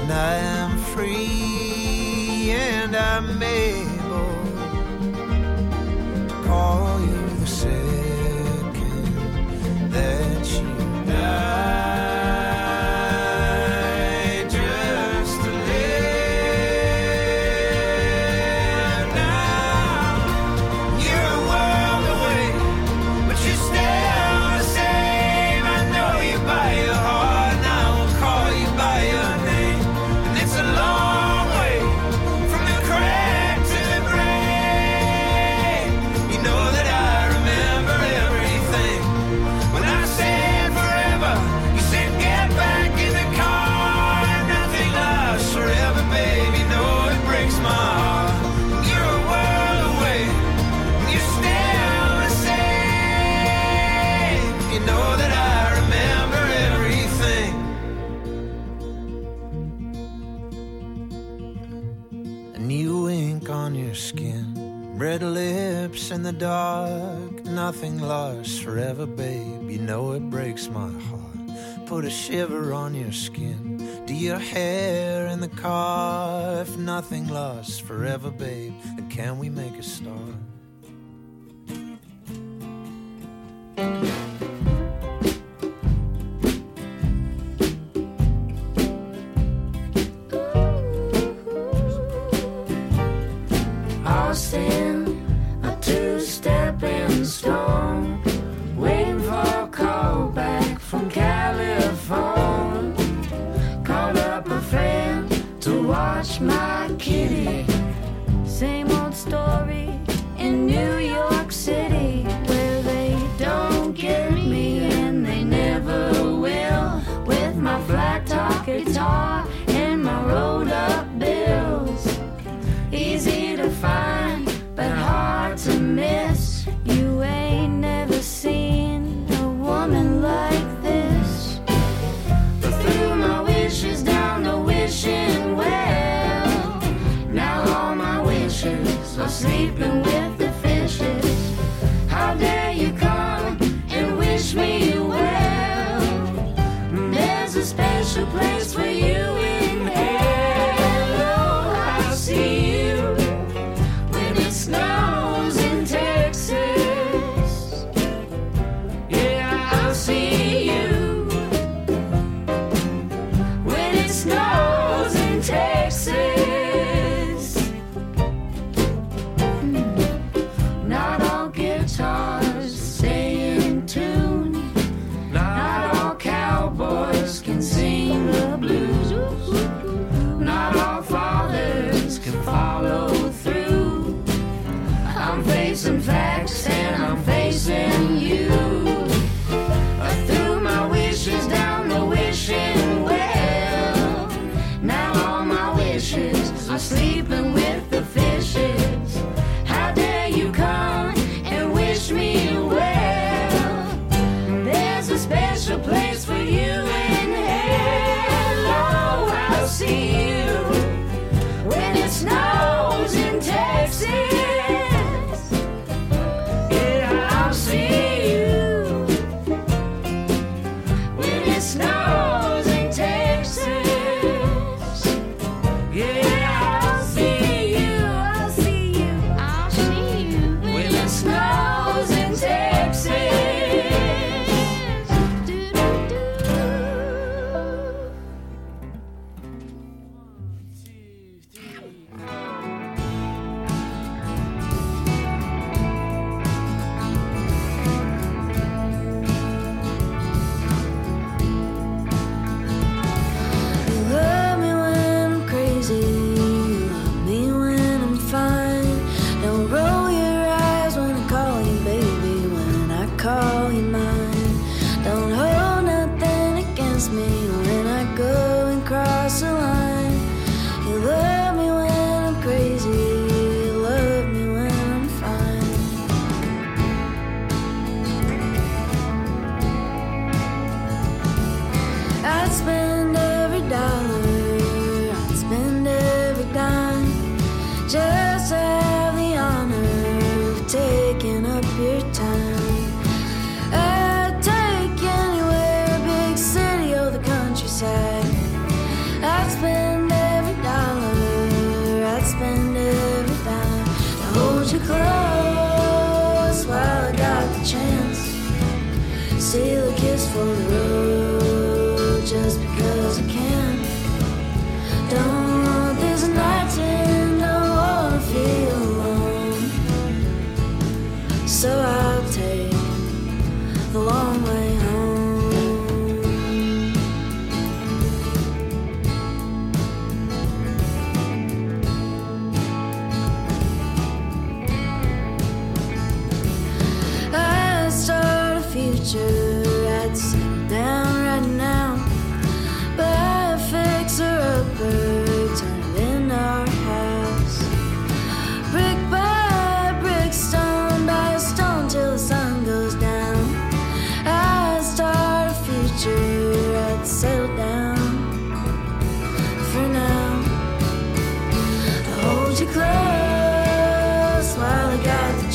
and I am free, and I'm able to call you the second that you die. Red lips in the dark, nothing lasts forever, babe. You know it breaks my heart. Put a shiver on your skin. Do your hair in the car. If nothing lasts forever, babe, then can we make a start? My kitty, same old story in New York City, where they don't get me and they never will, with my flat top guitar and my rolled up bills. Easy to find but hard to miss. You ain't never seen a woman like this. But threw my wishes down the wishing well. So sleeping with the fishes. How dare you come and wish me well? There's a special place for you in hell. Oh, I'll see you when it snows in Texas. Yeah, I'll see you when it snows in Texas. Stay in tune. Not all cowboys can sing the blues. Not all fathers can follow through. I'm facing facts and I'm facing you. I threw my wishes down the wishing well. Now all my wishes are sleeping with the fishes. How dare you come and wish me well? There's a special place for you in hell. Oh, I'll see you when it snows in Texas. Yeah, I'll see you when it snows in Texas. Yeah, I'll see you. I'll see you. I'll see you when it snows in Texas. You love me when I'm crazy, you love me when I'm fine. Don't roll your eyes when I call you baby, when I call you mine. Don't hold nothing against me when I go and cross the line. You love me when I'm crazy, you love me when I'm fine. I'd spend every dollar, I'd spend every dime, just to have the honor of taking up your time. I'd take anywhere, big city or the countryside. I'd spend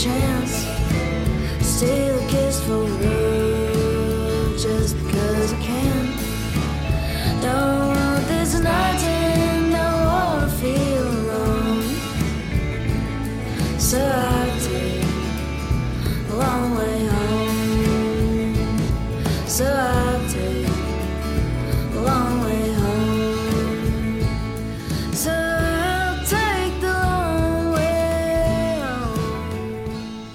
chance. Steal a kiss for love just because I can. Don't want this night to end, don't wanna feel alone. So I take a long way home. So I take a long way home. So I'll take the long way home.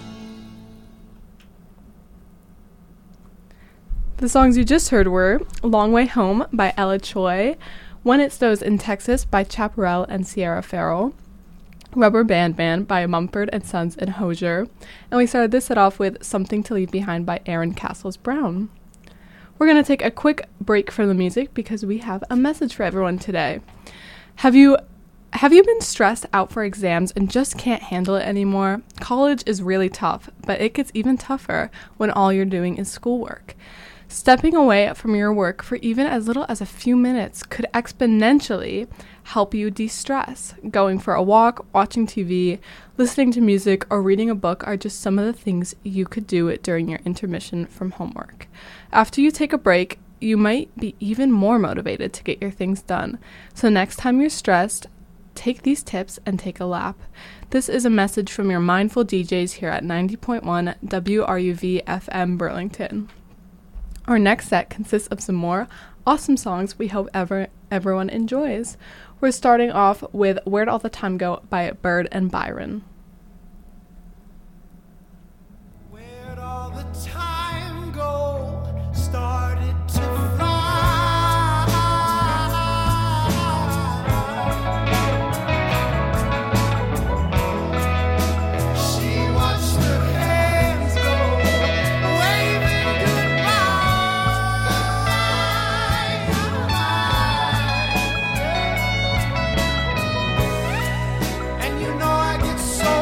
The songs you just heard were Long Way Home by Ella Choi, When It Snows in Texas by Chaparral and Sierra Farrell, Rubber Band Man by Mumford & Sons and Hosier, and we started this set off with Something to Leave Behind by Aaron Castles Brown. We're going to take a quick break from the music because we have a message for everyone today. Have you been stressed out for exams and just can't handle it anymore? College is really tough, but it gets even tougher when all you're doing is schoolwork. Stepping away from your work for even as little as a few minutes could exponentially help you de-stress. Going for a walk, watching TV, listening to music, or reading a book are just some of the things you could do during your intermission from homework. After you take a break, you might be even more motivated to get your things done. So next time you're stressed, take these tips and take a lap. This is a message from your mindful DJs here at 90.1 WRUV FM Burlington. Our next set consists of some more awesome songs we hope everyone enjoys. We're starting off with Where'd All the Time Go by Bird and Byron. Where'd all the time go? Started to fly. She watched her hands go, waving goodbye. And you know I get so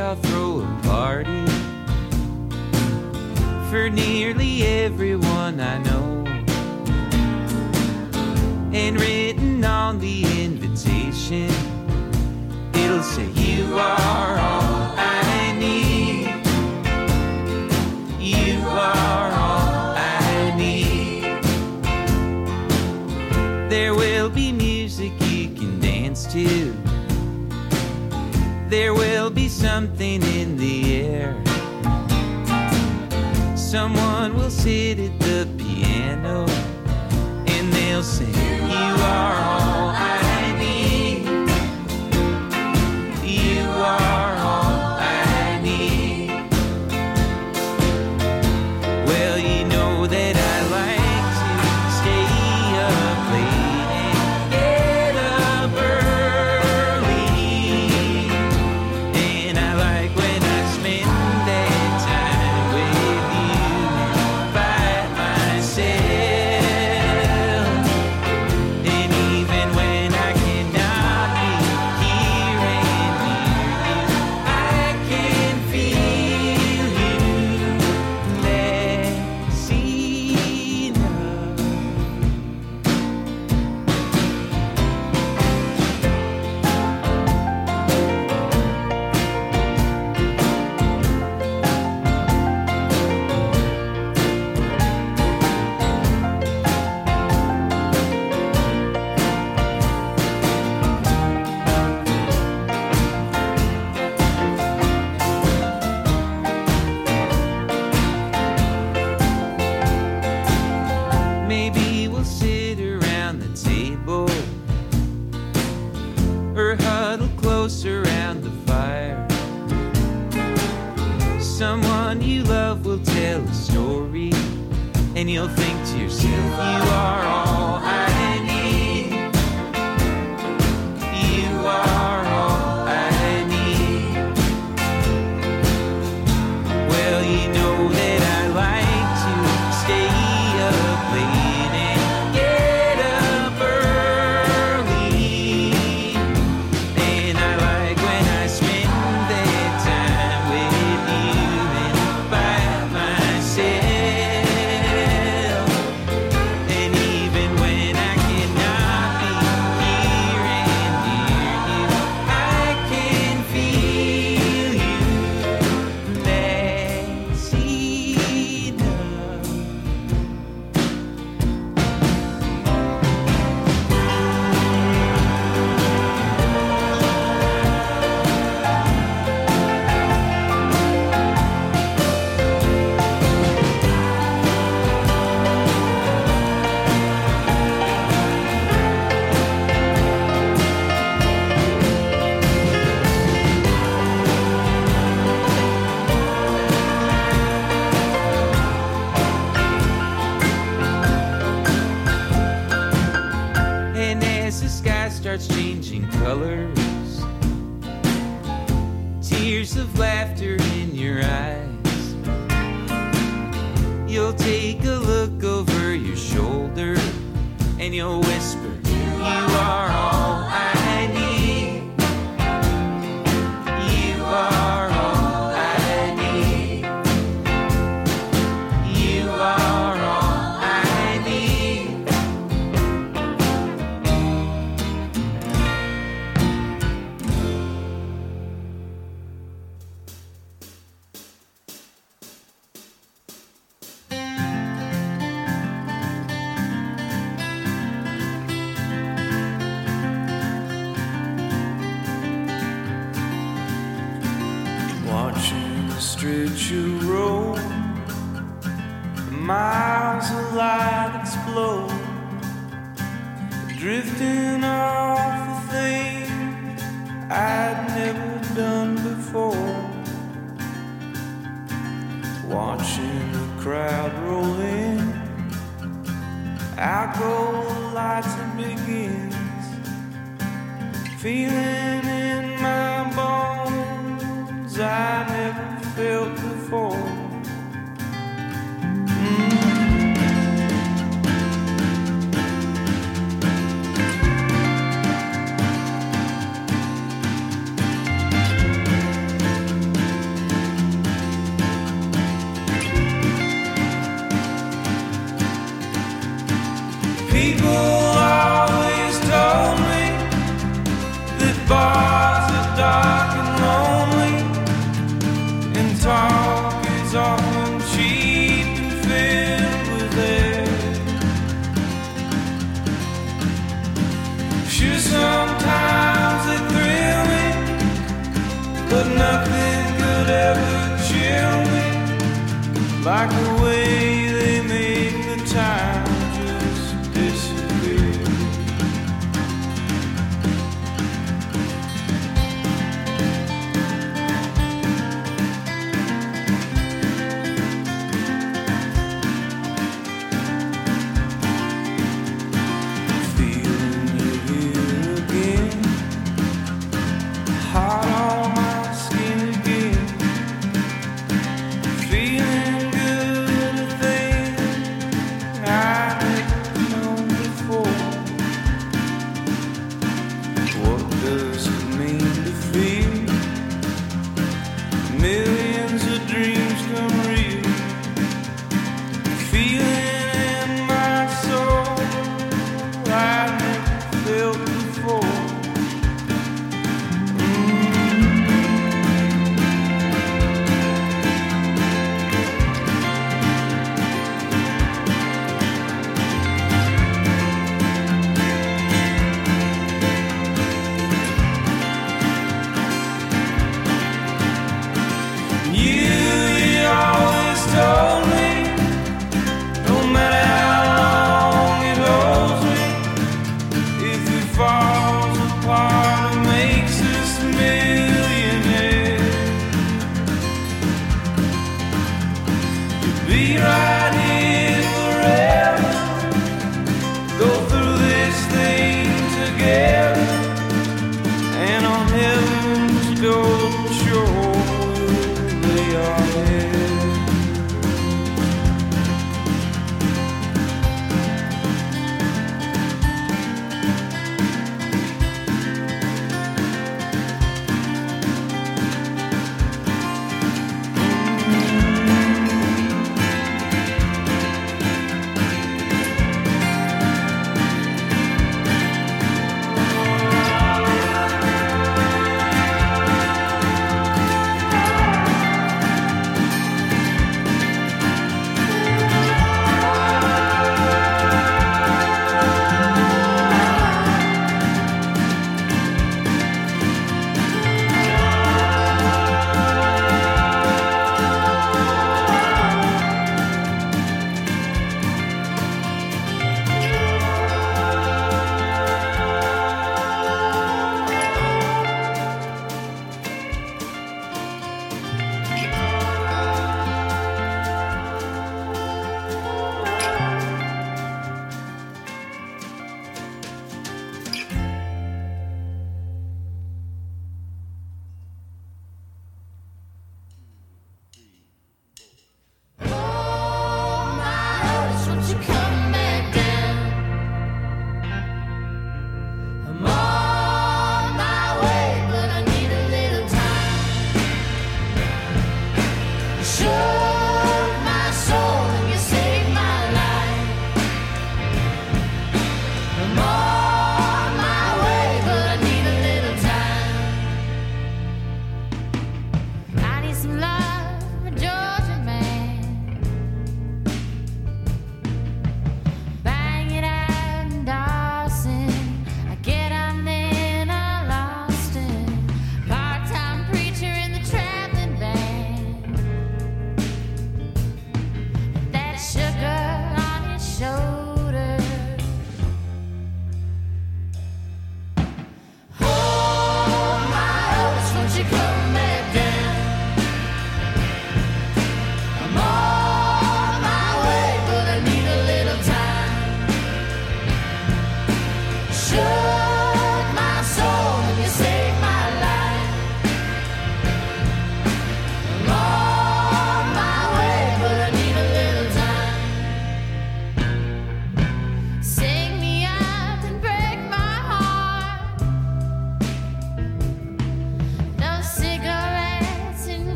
I'll throw a party for nearly everyone I know. And written on the invitation, it'll say, you are all I need. You are all I need. There will be music you can dance to. There will be something in the air. Someone will sit at the piano and they'll sing, you are all I need. You are all I need. Well, you know that I like to stay up late and get up early. And I like when I spend that time with you and by myself. And even when I cannot be here and near you, I can feel you. That's enough. Maybe we'll sit around the table or huddle close around the fire. Someone you love will tell a story, and you'll think to yourself, you are all I need. You are all I need. Well, you know that I like to stay up late and get up early. And I like when I spend that time with you and by myself. And even when I cannot be here and near you, I can feel you. That's enough. And as the sky starts changing colors, tears of laughter in your eyes, you'll take a look over your shoulder and you'll whisper, you are all I need. You are all I need. You are all I need. Watching the stretcher roll, the miles of light explode, drifting off the things I'd never done before. Watching the crowd roll in, out go the lights and begins, feeling in my bones I never felt before. ever chill me like the way they make the time just disappear. Feeling you here again, hot on my skin again. Feeling good, a thing I never known before. What does it mean to feel millions of dreams come real? Feeling in my soul I never felt before. You always told me, no matter how long it holds me, if it falls apart, it makes us millionaires. You'll be right here forever, go through this thing together, and on heaven's golden shore we'll lay our heads.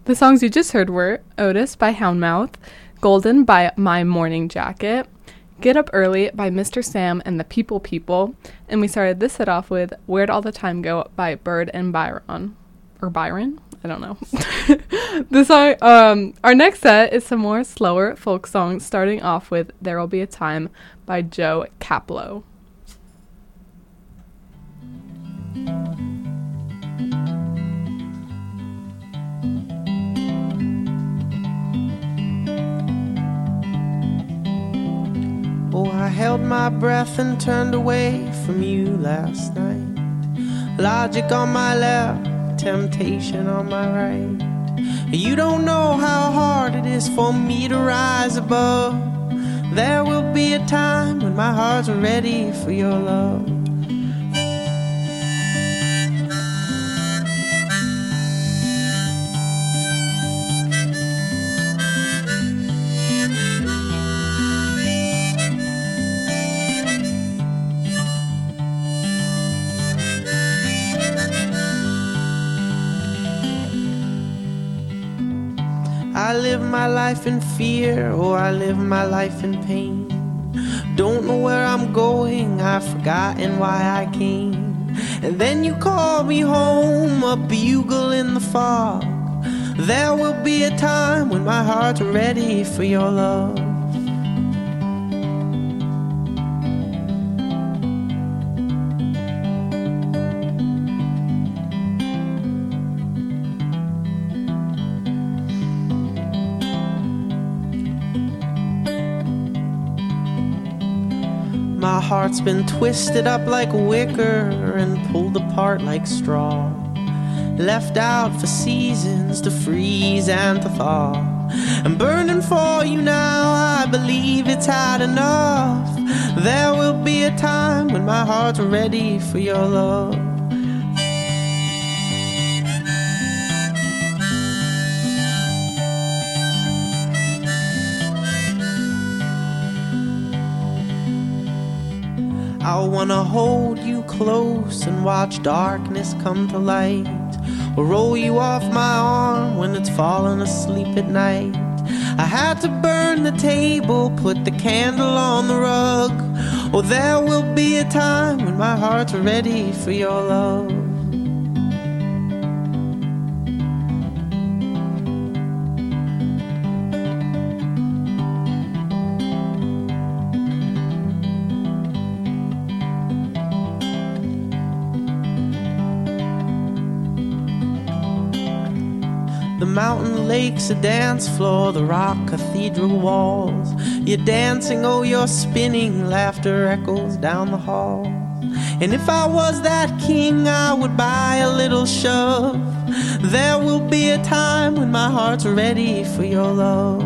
The songs you just heard were Otis by Houndmouth, Golden by My Morning Jacket, Get Up Early by Mr. Sam and the People People, and we started this set off with Where'd All the Time Go by Bird and Byron. Or Byron? I don't know. The song, our next set is some more slower folk songs, starting off with There'll Be a Time by Joe Caplow. Oh, I held my breath and turned away from you last night. Logic on my left, temptation on my right. You don't know how hard it is for me to rise above. There will be a time when my heart's ready for your love. I live my life in fear, oh, I live my life in pain. Don't know where I'm going, I've forgotten why I came. And then you call me home, a bugle in the fog. There will be a time when my heart's ready for your love. My heart's been twisted up like wicker and pulled apart like straw, left out for seasons to freeze and to thaw. I'm burning for you now, I believe it's had enough. There will be a time when my heart's ready for your love. I wanna hold you close and watch darkness come to light, or roll you off my arm when it's falling asleep at night. I had to burn the table, put the candle on the rug. Oh, there will be a time when my heart's ready for your love. The mountain lake's a dance floor, the rock cathedral walls. You're dancing, oh, you're spinning, laughter echoes down the hall. And if I was that king, I would buy a little shove. There will be a time when my heart's ready for your love.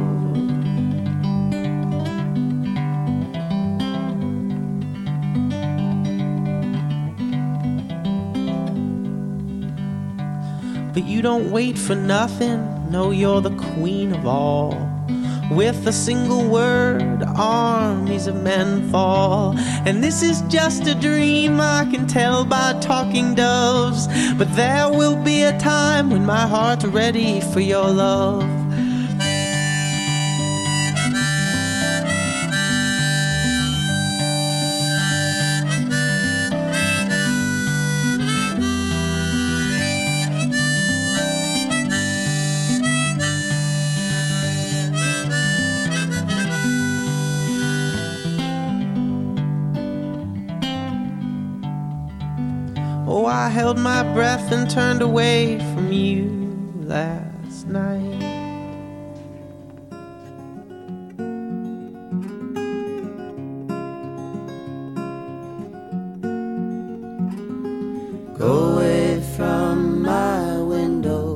But you don't wait for nothing, no, you're the queen of all. With a single word, armies of men fall. And this is just a dream, I can tell by talking doves. But there will be a time when my heart's ready for your love. Oh, I held my breath and turned away from you last night. Go away from my window,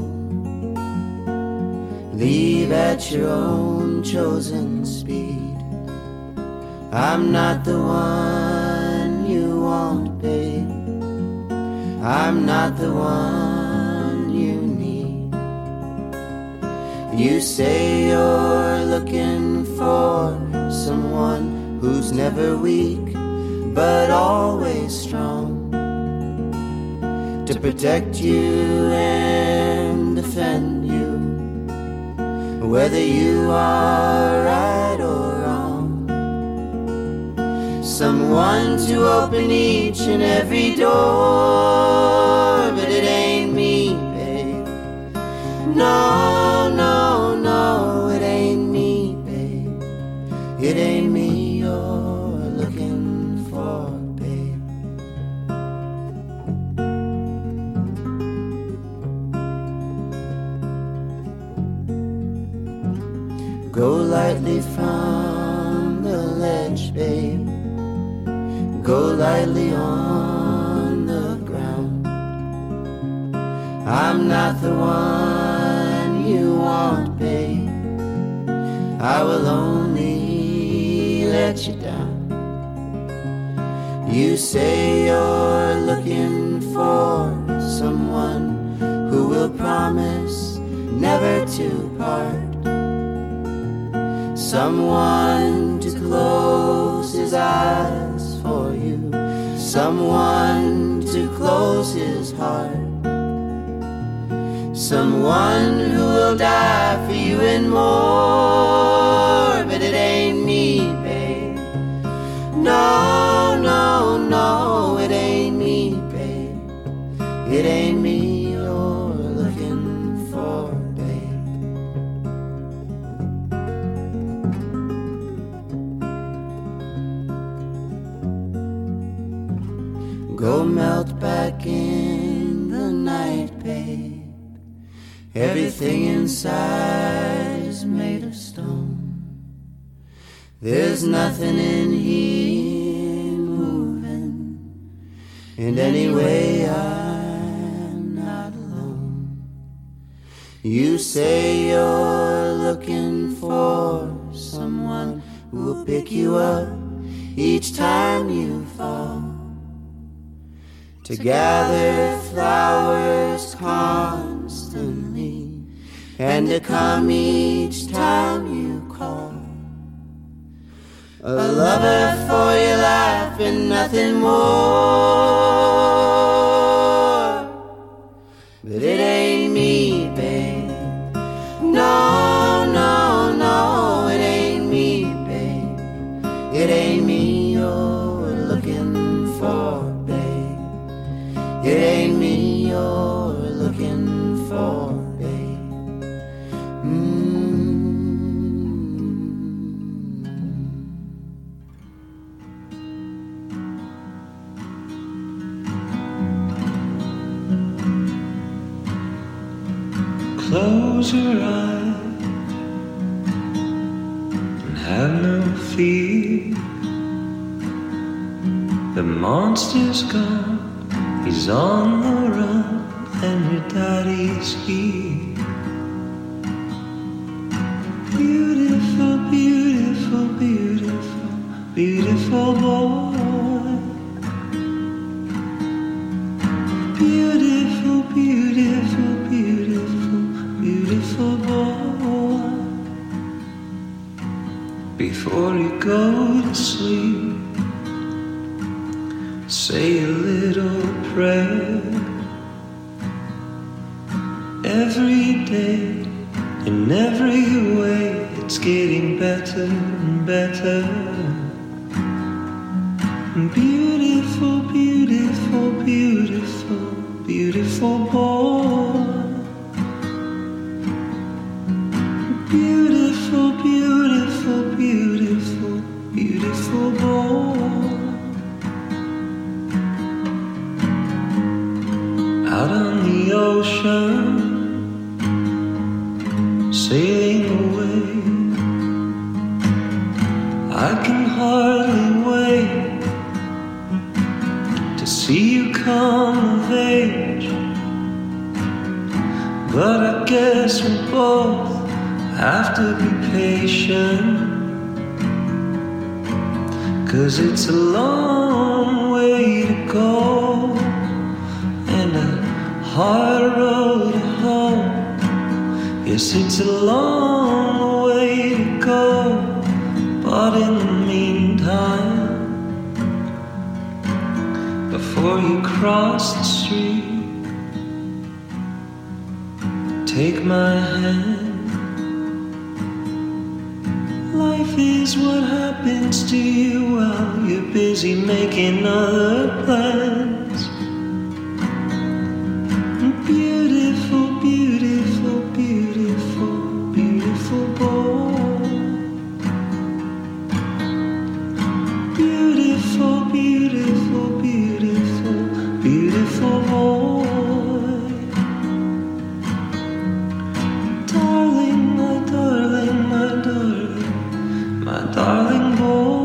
leave at your own chosen speed. I'm not the one you want, babe. I'm not the one you need. You say you're looking for someone who's never weak, but always strong, to protect you and defend you whether you are right or wrong. Someone to open each and every door, but it ain't me, babe. No, no, no, it ain't me, babe. It ain't me you're looking for, babe. Go lightly from the ledge, babe. Go lightly on the ground. I'm not the one you want, babe. I will only let you down. You say you're looking for someone who will promise never to part. Someone to close his eyes for you. Someone to close his heart. Someone who will die for you and more. But it ain't me, babe. No, no, no, it ain't me, babe. It ain't me you're looking for, babe. Go melt back in the night, babe. Everything inside is made of stone. There's nothing in here moving, and anyway I'm not alone. You say you're looking for someone who will pick you up each time you fall, to gather flowers constantly, and to come each time you call. A lover for your life and nothing more. But it ain't me, babe. No, no, no, it ain't me, babe. It ain't me you're looking for, babe. It ain't me you're looking for, babe. Close your eyes and have no fear. The monster's gone, he's on the run, and your daddy's here. Beautiful, beautiful, beautiful, beautiful boy. Beautiful, beautiful, beautiful, beautiful boy. Before you go to sleep, say a little prayer. Every day, in every way, it's getting better and better. Beautiful, beautiful, beautiful, beautiful boy. Beautiful, beautiful, beautiful, beautiful boy. Out on the ocean, sailing away, I can hardly wait to see you come of age. But I guess we both have to be patient, 'cause it's a long way to go and a hard road home. Yes, it's a long way to go, but in the meantime, before you cross the street, take my hand Life is what happens to you while you're busy making other plans. Beautiful, beautiful, beautiful, beautiful boy. Beautiful, beautiful, beautiful, beautiful boy. Darling, my darling, my darling, my darling boy.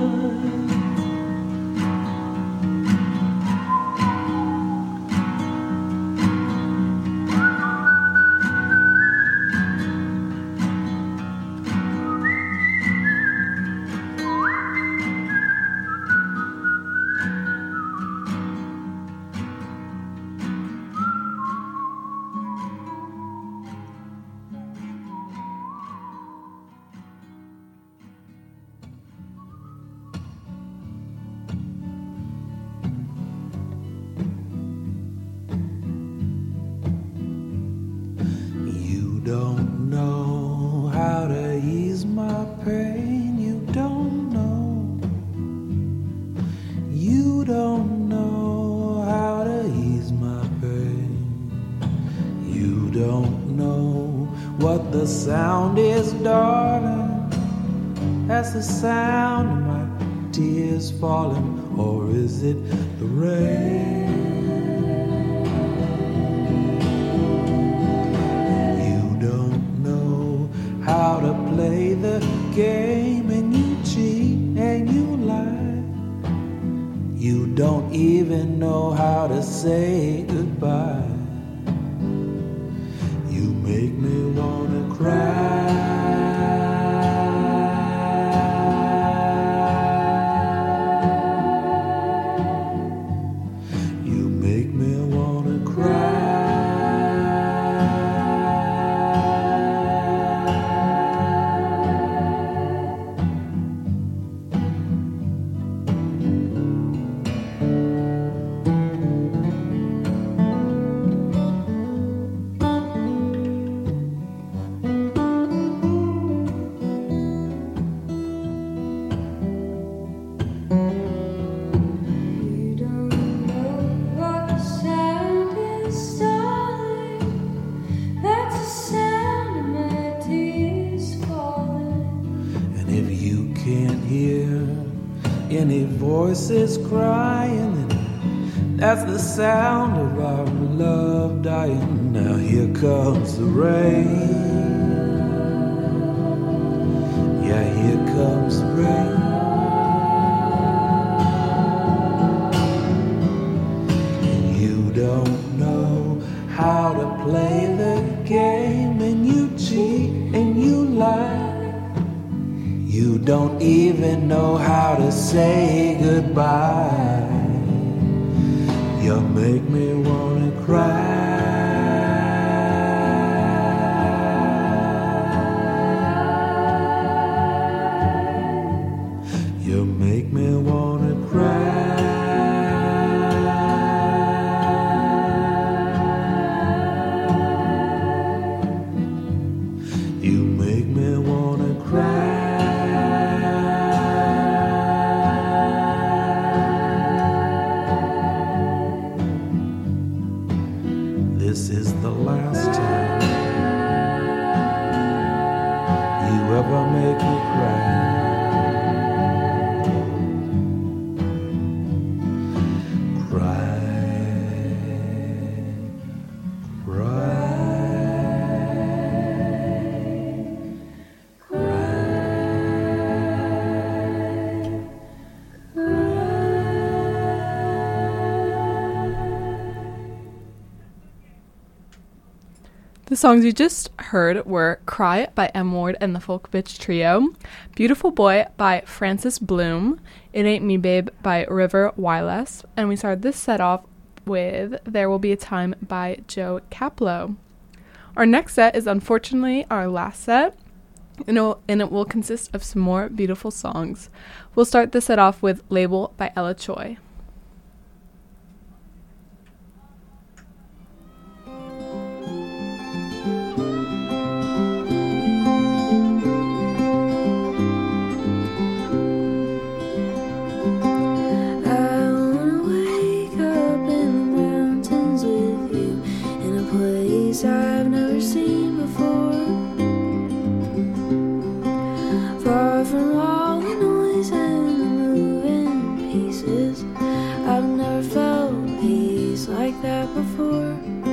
You don't know how to ease my pain. You don't know. You don't know how to ease my pain. You don't know what the sound is, darling. That's the sound of my tears falling, or is it the rain? How to play the game, and you cheat and you lie. You don't even know how to say goodbye. You make me wanna cry. You make me wanna cry. Any voices crying, and that's the sound of our love dying. Now here comes the rain. Yeah, here comes the rain. And you don't know how to play the game, and you cheat and you lie. You don't even know how to say goodbye. You make me wanna cry. You make me wanna cry. You make me wanna cry. This is the last time you ever make me cry. The songs you just heard were Cry by M. Ward and the Folk Bitch Trio, Beautiful Boy by Francis Bloom, It Ain't Me Babe by River Wireless, and we started this set off with There Will Be a Time by Joe Caplow. Our next set is unfortunately our last set, and it will consist of some more beautiful songs. We'll start the set off with Label by Ella Choi. pieces. I've never felt peace like that before.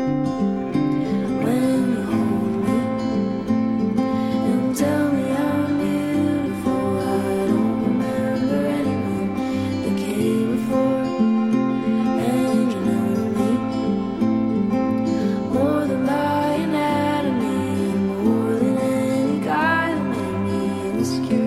When you hold me and tell me I'm beautiful, I don't remember anyone that came before. And you know me more than my anatomy, more than any guy that made me insecure.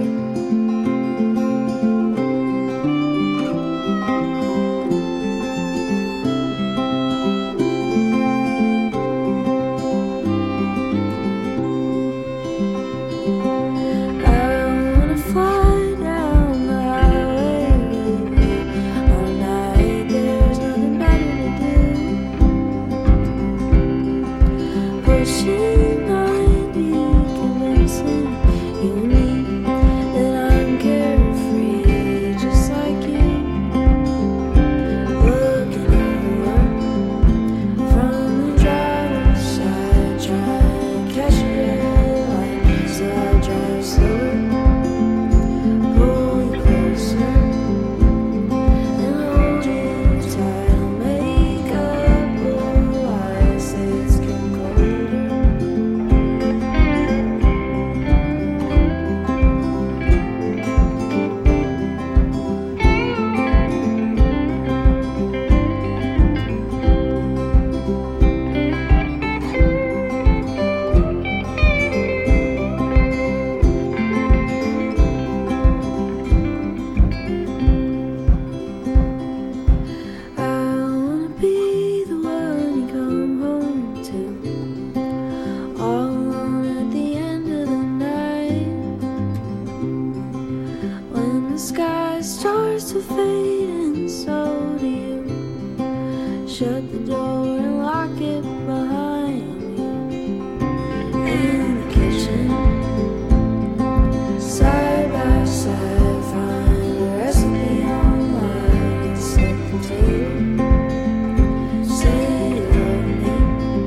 Shut the door and lock it behind you. In the kitchen, side by side, find a recipe online and set the table. Say you love me,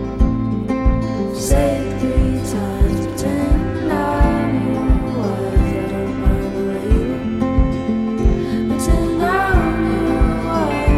say it 3 times, pretend I'm your wife. I don't mind the label, pretend I'm your wife.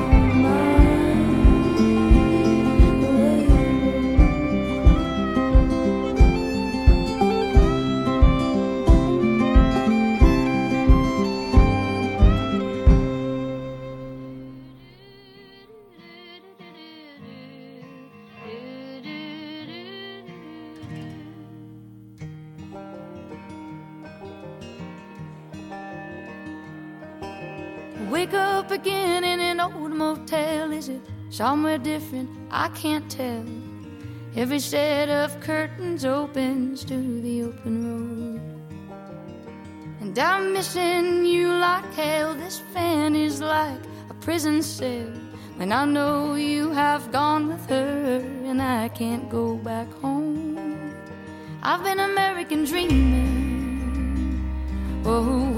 Wake up again in an old motel. Is it somewhere different? I can't tell. Every set of curtains opens to the open road, and I'm missing you like hell. This fan is like a prison cell. When I know you have gone with her and I can't go back home. I've been American dreaming. Oh,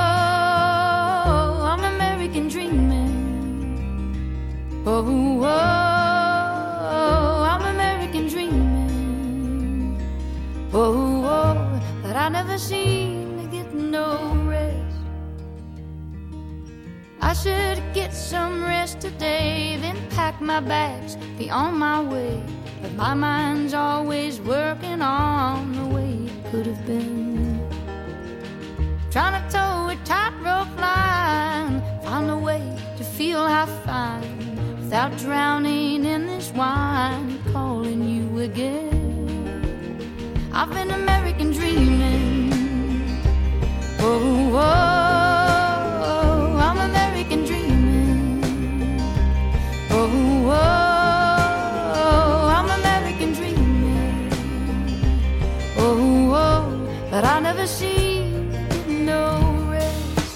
whoa, I'm American dreaming. Oh, whoa, I'm American dreaming. Oh, whoa, but I never seem to get no rest. I should get some rest today, then pack my bags, be on my way. But my mind's always working on the way it could have been. Trying to toe a tightrope line, find a way to feel half fine without drowning in this wine, calling you again. I've been American dreaming. Oh, whoa, I'm American dreaming. Oh, whoa, I'm American dreaming. Oh, whoa, but I never seem to get no rest.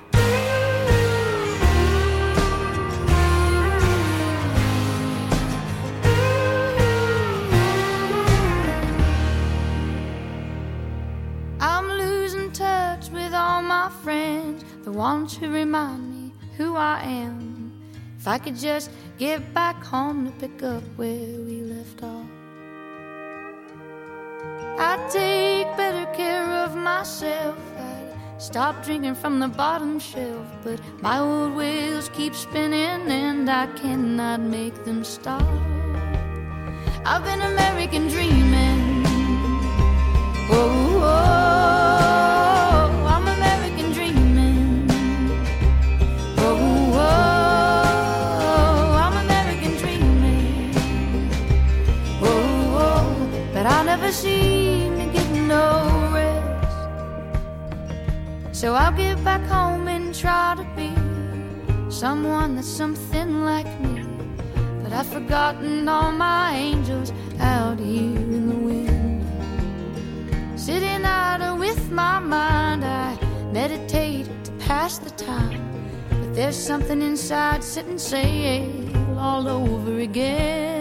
I'm losing touch with all my friends, the ones who remind me who I am. If I could just get back home to pick up where we left off, I'd take better care of myself. I'd Stop drinking from the bottom shelf, but my old wheels keep spinning and I cannot make them stop. I've been American dreaming. Oh, oh, I'm American dreaming. Oh, oh, I'm American dreaming. Oh, oh, but I never seem to get no rest. So I'll get back home and try to be someone that's something like me. But I've forgotten all my angels out here in the wind. Sitting idle with my mind, I meditate to pass the time. But there's something inside sitting sail all over again.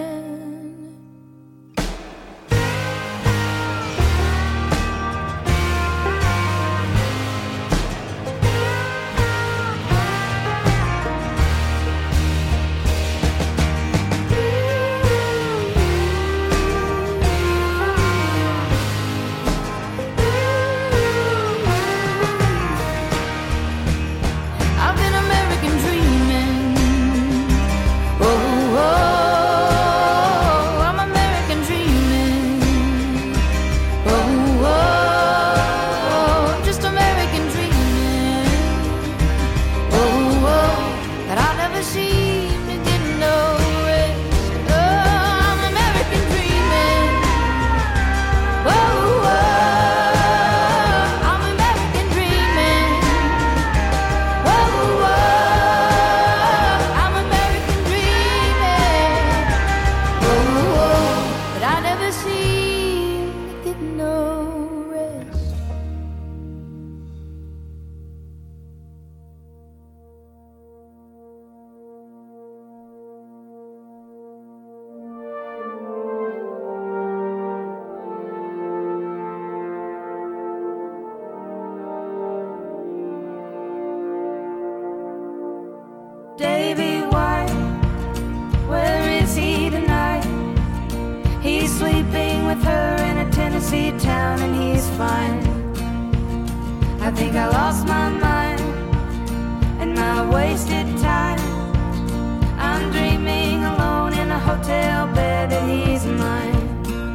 Davy White, where is he tonight? He's sleeping with her in a Tennessee town and he's fine. I think I lost my mind and my wasted time. I'm dreaming alone in a hotel bed that he's mine.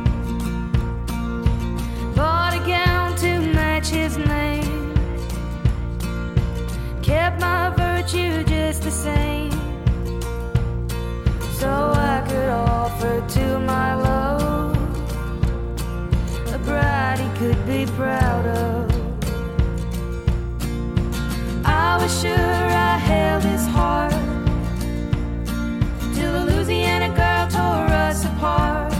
Bought a gown to match his name, kept my virtue just the same, so I could offer to my love a bride he could be proud of. I was sure I held his heart till the Louisiana girl tore us apart.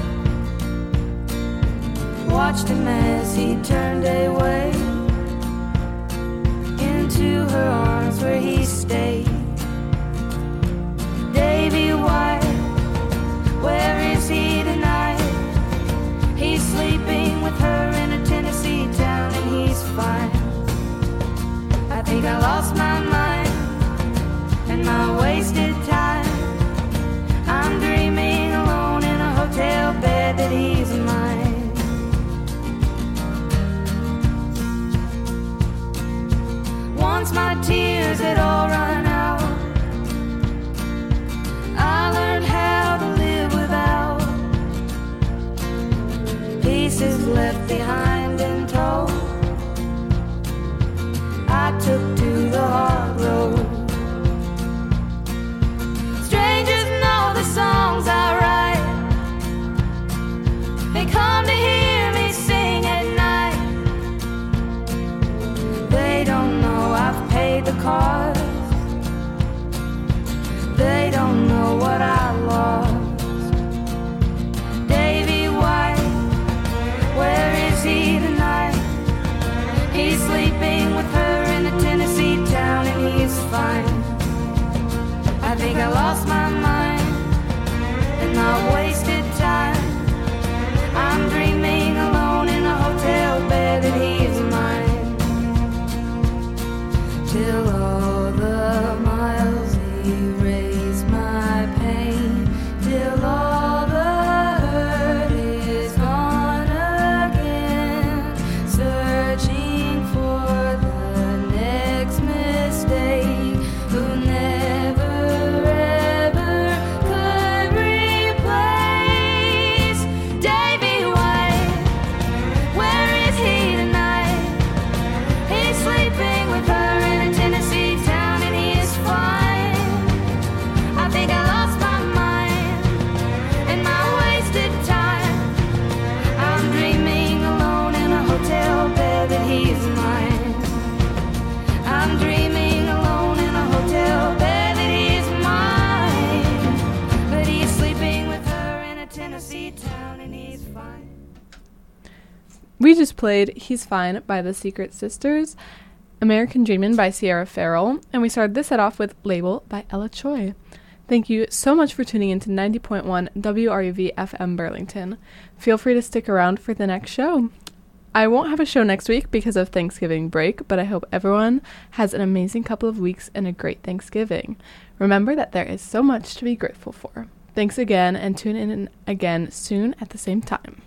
Watched him as he turned away into her arms where he stayed. Davy White, where is he tonight? He's sleeping with her in a Tennessee town and he's fine. I think I lost my mind and my wasted time. I'm dreaming alone in a hotel bed that he's mine. Once my tears had all run out, I learned how to live without pieces left behind in tow. I took to the hard road. Strangers know the songs I write. They come to hear me sing at night. They don't know I've paid the cost. They don't know what I lost. Davy White, where is he tonight? He's sleeping with her in a Tennessee town and he's fine. I think I lost my mind and my wasted time. I'm dreaming alone in a hotel bed that he's mine. Till all the miles erase my pain, till all the hurt is gone again, searching for the We just played He's Fine by the Secret Sisters, American Dreamin' by Sierra Farrell, and we started this set off with Label by Ella Choi. Thank you so much for tuning in to 90.1 WRUV FM Burlington. Feel free to stick around for the next show. I won't have a show next week because of Thanksgiving break, but I hope everyone has an amazing couple of weeks and a great Thanksgiving. Remember that there is so much to be grateful for. Thanks again, and tune in again soon at the same time.